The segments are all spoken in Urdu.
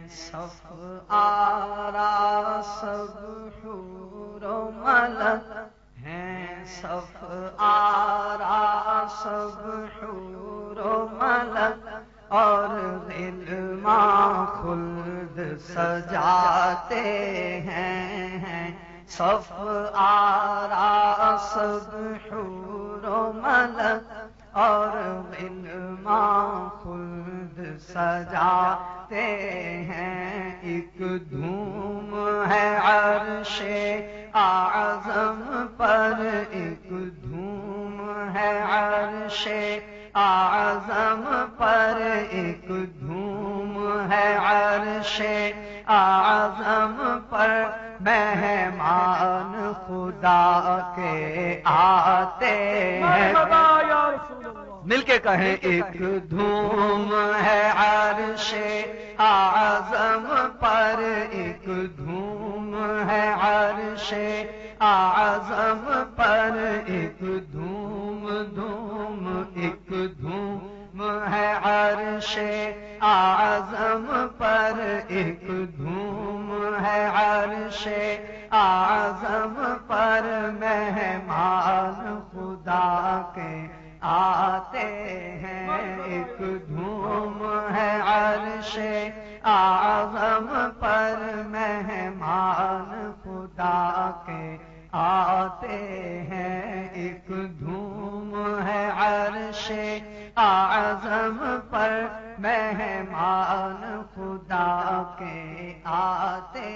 صف آرا سب حور و ملک ہیں، صف آرا سب حور و ملک، اور غلمان خلد سجاتے ہیں، صف آرا سب حور و ملک، اور غلمان خلد سجاتے ہیں، ایک دھوم ہے عرش اعظم پر، ایک دھوم ہے عرش اعظم پر، ایک دھوم ہے عرش اعظم پر، مہمان خدا کے آتے ہیں، مل کے کہیں ایک دھوم ہے عرش اعظم پر، ایک دھوم ہے عرش اعظم پر، ایک دھوم ایک دھوم ہے عرش اعظم پر، ایک دھوم ہے عرش اعظم پر، مہمان خدا کے آتے ہیں، ایک دھوم ہے عرش اعظم پر، مہمان خدا کے آتے ہیں، ایک دھوم ہے عرش اعظم پر، مہمان خدا کے آتے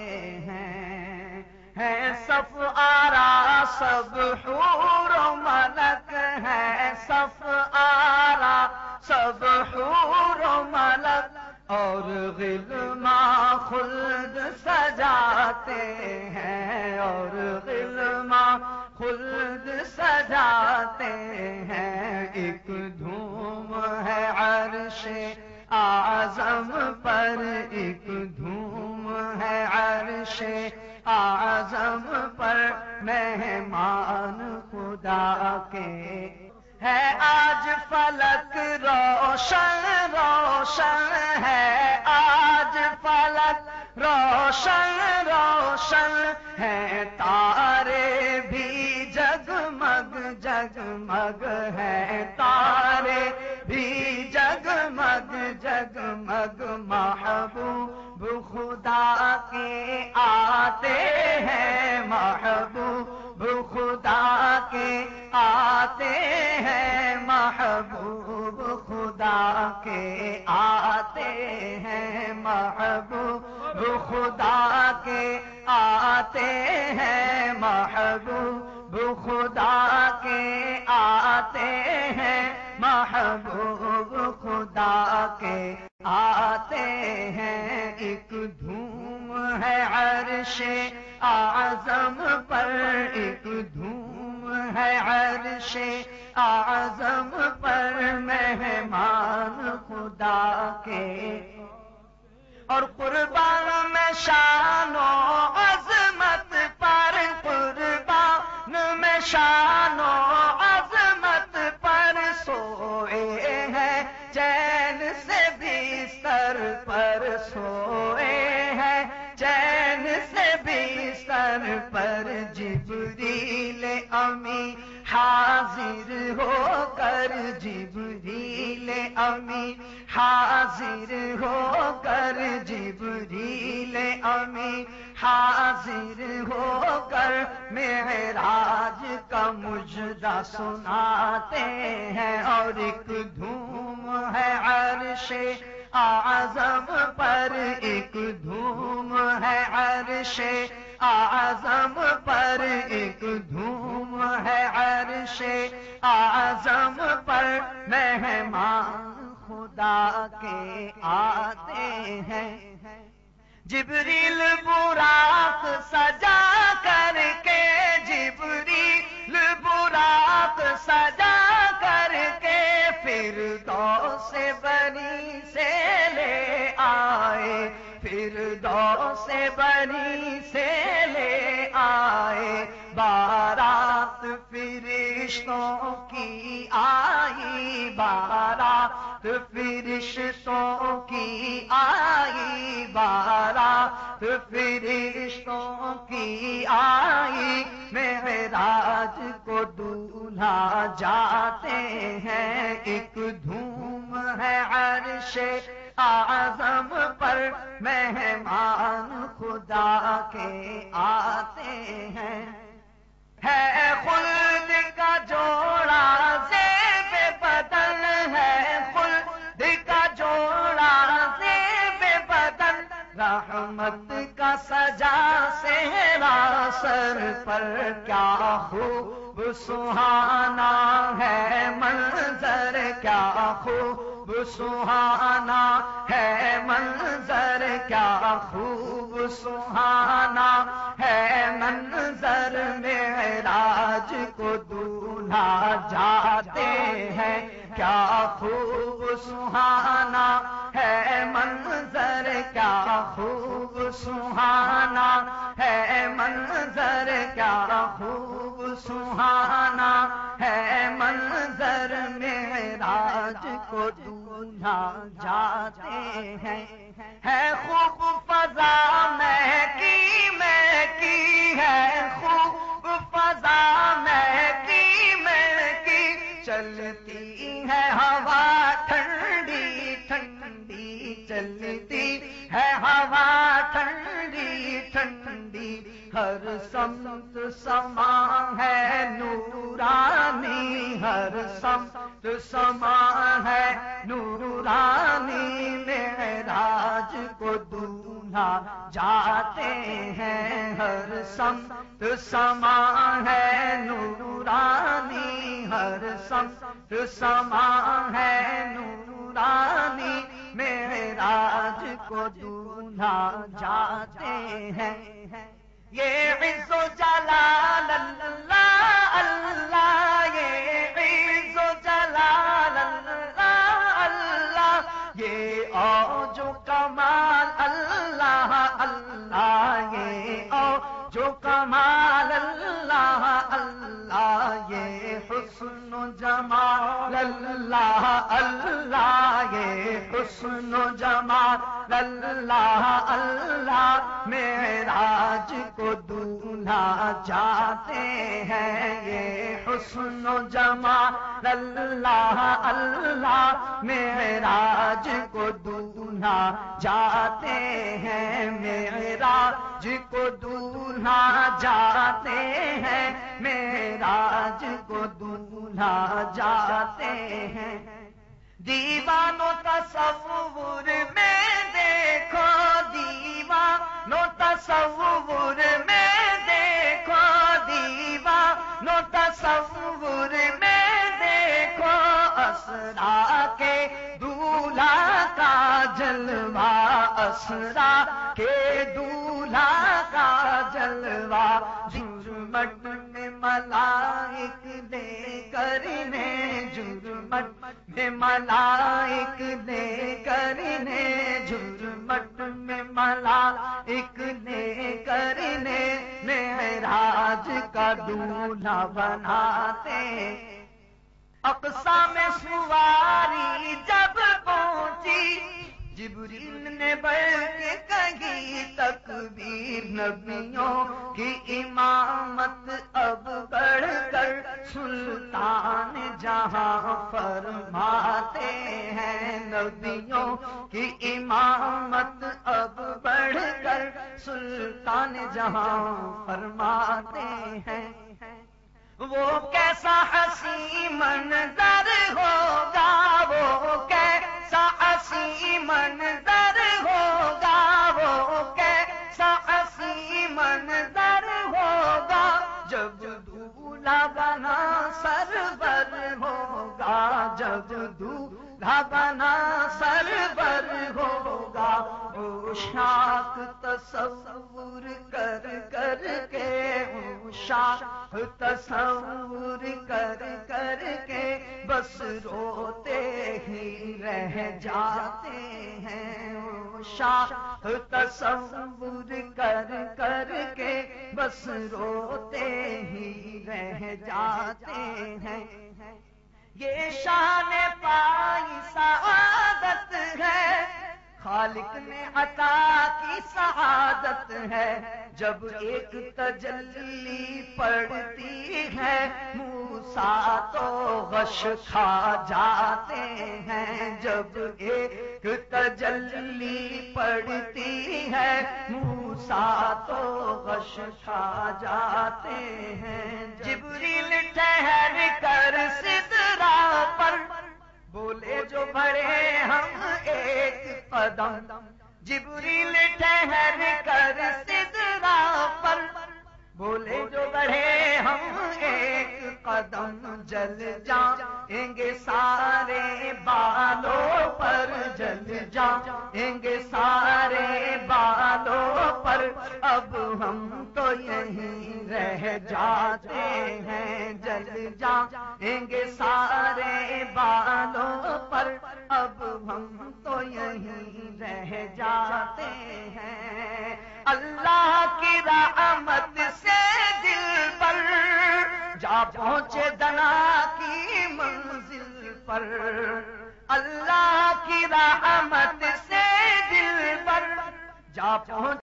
ہیں، صف آرا سب حور و ملک ہے، صف آرا سب حور و ملک، اور غلمان خلد سجاتے ہیں، اور غلمان خلد سجاتے ہیں، ایک دھوم ہے عرش اعظم پر، ایک دھوم ہے عرش اعظم پر، مہمان خدا کے ہے، آج فلک روشن روشن ہے، آج فلک روشن روشن ہے، تارے بھی جگمگ جگمگ ہے، تارے بھی جگمگ جگمگ، محبوب خدا کے آتے ہیں، محبوب خدا کے آتے ہیں، محبوب خدا کے آتے ہیں، محبوب خدا کے آتے ہیں، محبوب خدا کے آتے ہیں، محبوب خدا کے آتے ہیں، ایک دھوم ہے عرش اعظم پر، ایک دھوم ہے عرش اعظم پر، مہمان خدا کے، اور قربان میں شان و عظمت پر، قربان میں شان و عظمت پر، سوئے ہیں چین سے بستر پر، سوئے ہیں چین سے بستر پر، جبریل امی حاضر ہو کر، جبریل امی حاضر ہو کر، جبریل امی حاضر ہو کر، معراج کا مجدہ سناتے ہیں، اور ایک دھوم ہے عرش اعظم پر، ایک دھوم ہے عرش اعظم پر، ایک دھوم ہے عرش اعظم پر، مہمان خدا کے آتے ہیں، جبریل براق سجا کر کے، جبریل براق سجا کر کے، فردوس بنی سے لے آئے، فردوس بنی سے لے آئے، بارات فرشتوں کی آئی، بارات فرشتوں کی آئی، بارات فرشتوں کی آئی، معراج کو دولہا جاتے ہیں، ایک دھوم ہے عرش اعظم پر، مہمان خدا کے آتے ہیں، ہے خلد کا جوڑا زیب بدن، ہے خلد کا جوڑا زیب بدن، رحمت کا سجا صحرا سر پر، کیا خوب سہانا ہے منظر، کیا خوب سہانا ہے منظر، کیا خوب سہانا ہے منظر، معراج کو دولہا جاتے ہیں، کیا خوب سہانا ہے منظر، کیا خوب سہانا ہے منظر، کیا خوب سہانا ہے منظر، معراج کو دولہا جاتے ہیں، ہے خوب فضا مہکی ہے، خوب فضا مہکی، چلتی ہے ہوا ٹھنڈی ٹھنڈی، چلتی ہے ہوا ٹھنڈی ٹھنڈی، ہر سمت سما ہے نورانی، ہر سمت سما ہے نورانی، معراج کو دولہا جاتے ہیں، ہر سمت سما ہے نورانی، ہر سمت سما ہے نورانی، معراج کو دولہا جاتے ہیں، یہ عز و جلال اللہ اللہ، یہ عز و جلال اللہ اللہ، یہ اوج و کمال اللہ اللہ، یہ اوج و کمال اللہ اللہ، یہ حسن و جمال اللہ اللہ، یہ حسن و جمال اللہ اللہ، معراج کو دولہا جاتے ہیں، یہ حسن و جمال اللہ اللہ، معراج کو دولہا جاتے ہیں، معراج کو دولہا جاتے ہیں، معراج کو دولہا جاتے ہیں، دیوانو تصور میں دیکھو، دیوانو تصور میں دیکھو، دیوانو تصور میں دیکھو، اسرا کے دولہا کا جلوہ، اسرا کے دولہا کا جلوہ، جرمٹ میں ملائک لے کر انہیں، جرمٹ میں ملائک لے کر انہیں، جرمٹ میں ملائک لے کر انہیں، معراج کا دولہا بناتے، اقصی میں سواری جب پہنچی، جبریل نے بڑھ کے کہی تکبیر، نبیوں کی امامت اب بڑھ کر سلطان جہاں فرماتے ہیں، نبیوں کی امامت اب بڑھ کر سلطان جہاں فرماتے ہیں، وہ کیسا حسین منظر ہوگا، وہ کیسا حسین منظر ہوگا، وہ کیسا حسین منظر ہوگا، جب دولہا بنا سرور ہوگا، جب دولہا بنا سرور ہوگا، شاخ تصور کر کر کے، شاخ تصور کر کر کے، بس روتے ہی رہ جاتے ہیں، شاخ تصور کر کر کے، بس روتے ہی رہ جاتے ہیں، یہ شان پائی سعادت ہے، خالق نے عطا کی سعادت ہے جب ایک تجلی پڑتی ہے موسیٰ تو غش کھا جاتے ہیں جب ایک تجلی پڑتی ہے موسیٰ تو غش کھا جاتے ہیں جبریل ٹھہر کر سدرا پر بولے جو بڑھے ہم ایک قدم جبریل ٹھہر کر سدرا پر بولے جو بڑھے ہم ایک قدم جل جائیں گے سارے بالوں پر جل جائیں گے سارے بالوں پر اب ہم تو یہیں رہ جاتے ہیں جل جائیں گے سارے بالوں پر اب ہم تو یہیں رہ جاتے ہیں اللہ کی رحمت سے دل پر جا پہنچے دنا کی منزل پر اللہ کی رحمت سے دل پر جا پہنچے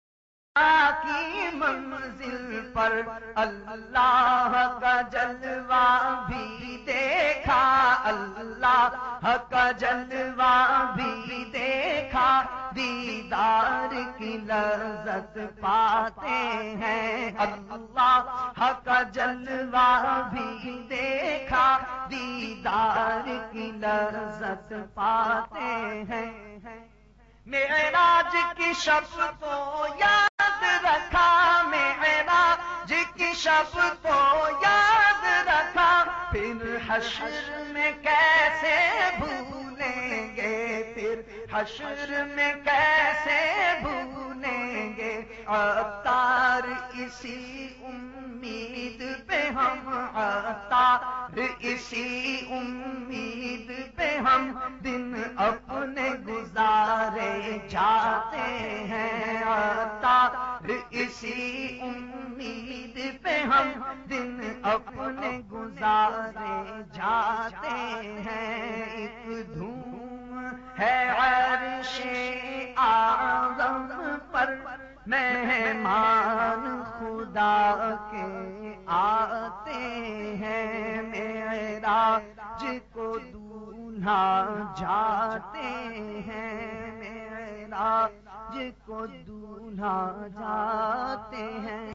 کی منزل پر اللہ کا جلوہ بھی دیکھا اللہ کا جلوہ بھی دیکھا دیدار کی لذت پاتے ہیں اللہ کا جلوہ بھی دیکھا دیدار کی لذت پاتے ہیں معراج کی شب کو یاد رکھا معراج کی شب کو یاد رکھا پھر حشر میں کیسے بھولیں گے پھر حشر میں کیسے بھولیں گے عطار اسی امید پہ ہم عطار اسی امید پہ ہم دن اپنے گزارے جاتے ہیں عطار اسی امید پہ ہم دن اپنے گزارے جاتے ہیں ایک دھوم ہے عرش اعظم پر مہمان خدا کے آتے ہیں معراج کو دولہا جاتے ہیں معراج کو دولہا جاتے ہیں